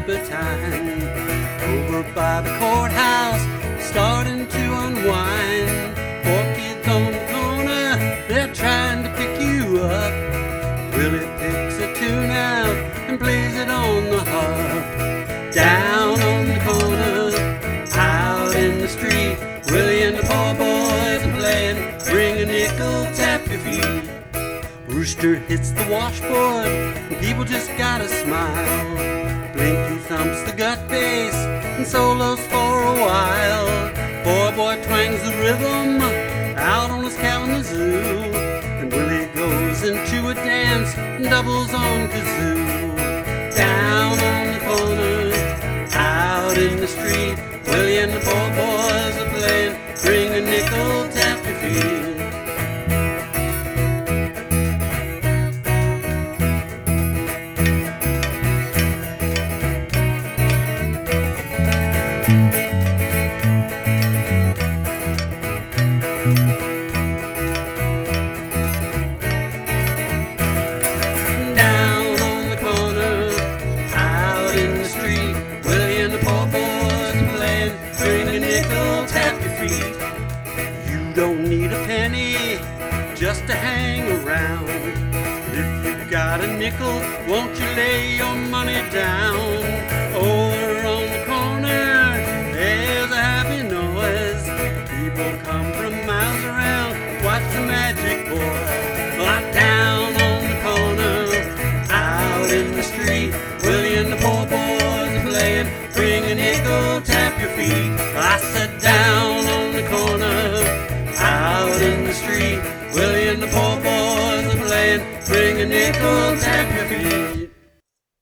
turpentine. Over by the courthouse, starting to unwind. Four kids on the corner, they're trying to pick you up. Willie picks a tune out and plays it on the harp. Down on the corner, out in the street, Willie and the poor boys are playing Ring a Nickel, Tap Your Feet. Rooster hits the washboard, and people just gotta smile. Blinky thumps the gut bass and solos for a while. Boy twangs the rhythm out on his Kalamazoo, and Willie goes into a dance and doubles on kazoo. Down on the corner, out in the street, Willie and the poor boys are playing Ring a Nickel, Tap Your Feet. Down on the corner, out in the street, Willie and the poor boys are playing Ring a Nickel, Tap Your Feet. You don't need a penny just to hang around. If you got a nickel, won't you lay your money down? Over on the corner, there's a happy noise. People come from miles around, watch the magic boy. Locked down on the corner, out in the street, Willie and the poor boys are playing Ring a Nickel, Tap Your Feet. I sat down on the corner, out in the street, Willie and the poor boys are playing Ring a Nickel, Tap Your Feet.